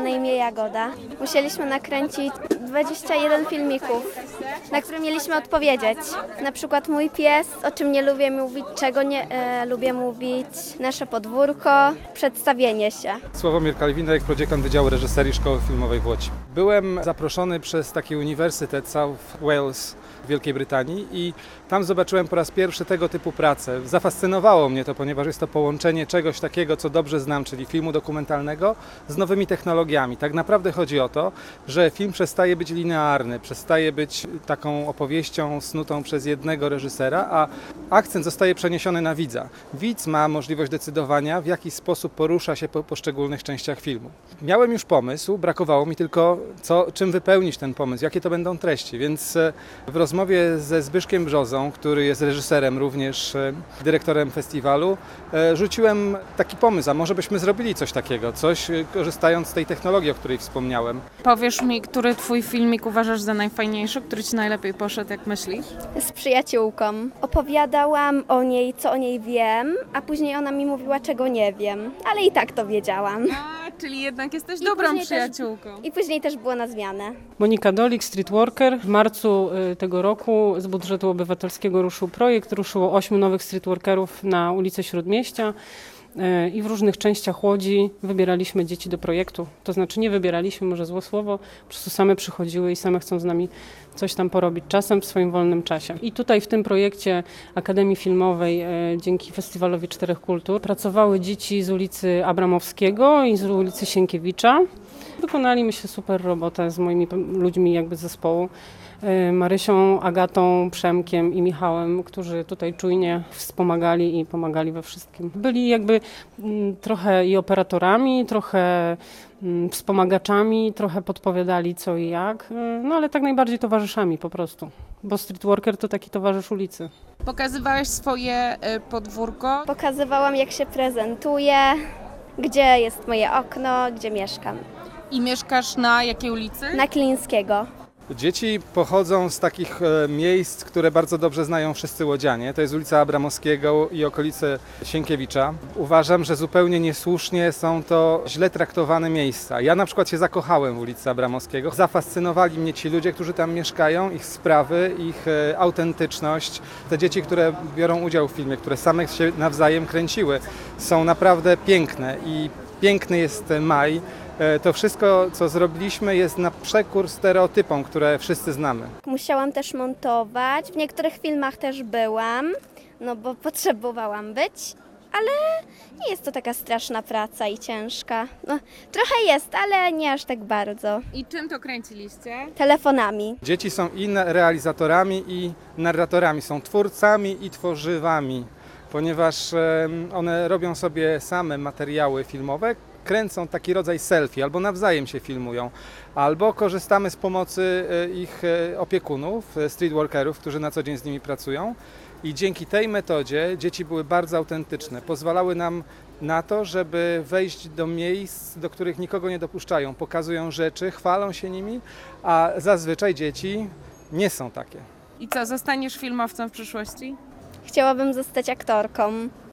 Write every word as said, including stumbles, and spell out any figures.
na imię Jagoda. Musieliśmy nakręcić dwadzieścia jeden filmików, na które mieliśmy odpowiedzieć. Na przykład mój pies, o czym nie lubię mówić, czego nie e, lubię mówić, nasze podwórko, przedstawienie się. Sławomir Kalwinek, prodziekan Wydziału Reżyserii Szkoły Filmowej w Łodzi. Byłem zaproszony przez taki uniwersytet South Wales w Wielkiej Brytanii i tam zobaczyłem po raz pierwszy tego typu pracę. Zafascynowało mnie to, ponieważ jest to połączenie czegoś takiego, co dobrze znam, czyli filmu dokumentalnego z nowymi technologiami. Tak naprawdę chodzi o to, że film przestaje być linearny, przestaje być taką opowieścią snutą przez jednego reżysera, a akcent zostaje przeniesiony na widza. Widz ma możliwość decydowania, w jaki sposób porusza się po poszczególnych częściach filmu. Miałem już pomysł, brakowało mi tylko co, czym wypełnić ten pomysł, jakie to będą treści, więc w rozmowie ze Zbyszkiem Brzozą, który jest reżyserem, również dyrektorem festiwalu, rzuciłem taki pomysł, a może byśmy zrobili coś takiego, coś korzystając z tej technologii, o której wspomniałem. Powiesz mi, który twój filmik uważasz za najfajniejszy, który ci najlepiej poszedł, jak myślisz? Z przyjaciółką. Opowiadałam o niej, co o niej wiem, a później ona mi mówiła, czego nie wiem, ale i tak to wiedziałam. A, czyli jednak jesteś I dobrą później przyjaciółką. Też, I później też było na zmianę. Monika Dolik, streetworker. W marcu tego roku z budżetu obywatelskiego ruszył projekt, ruszyło ośmiu nowych streetworkerów na ulicy Śródmieścia i w różnych częściach Łodzi wybieraliśmy dzieci do projektu. To znaczy nie wybieraliśmy, może złe słowo, po prostu same przychodziły i same chcą z nami coś tam porobić czasem w swoim wolnym czasie. I tutaj w tym projekcie Akademii Filmowej dzięki Festiwalowi Czterech Kultur pracowały dzieci z ulicy Abramowskiego i z ulicy Sienkiewicza. Wykonali, myślę, super robotę z moimi ludźmi jakby z zespołu. Marysią, Agatą, Przemkiem i Michałem, którzy tutaj czujnie wspomagali i pomagali we wszystkim. Byli jakby trochę i operatorami, trochę wspomagaczami, trochę podpowiadali co i jak, no ale tak najbardziej towarzyszami po prostu, bo streetworker to taki towarzysz ulicy. Pokazywałeś swoje podwórko. Pokazywałam, jak się prezentuję, gdzie jest moje okno, gdzie mieszkam. I mieszkasz na jakiej ulicy? Na Klińskiego. Dzieci pochodzą z takich miejsc, które bardzo dobrze znają wszyscy łodzianie. To jest ulica Abramowskiego i okolice Sienkiewicza. Uważam, że zupełnie niesłusznie są to źle traktowane miejsca. Ja na przykład się zakochałem w ulicy Abramowskiego. Zafascynowali mnie ci ludzie, którzy tam mieszkają, ich sprawy, ich autentyczność. Te dzieci, które biorą udział w filmie, które same się nawzajem kręciły, są naprawdę piękne i piękny jest maj. To wszystko, co zrobiliśmy, jest na przekór stereotypom, które wszyscy znamy. Musiałam też montować, w niektórych filmach też byłam, no bo potrzebowałam być, ale nie jest to taka straszna praca i ciężka. No, trochę jest, ale nie aż tak bardzo. I czym to kręciliście? Telefonami. Dzieci są i realizatorami, i narratorami, są twórcami i tworzywami, ponieważ one robią sobie same materiały filmowe, kręcą taki rodzaj selfie, albo nawzajem się filmują, albo korzystamy z pomocy ich opiekunów, streetworkerów, którzy na co dzień z nimi pracują. I dzięki tej metodzie dzieci były bardzo autentyczne. Pozwalały nam na to, żeby wejść do miejsc, do których nikogo nie dopuszczają. Pokazują rzeczy, chwalą się nimi, a zazwyczaj dzieci nie są takie. I co, zostaniesz filmowcem w przyszłości? Chciałabym zostać aktorką.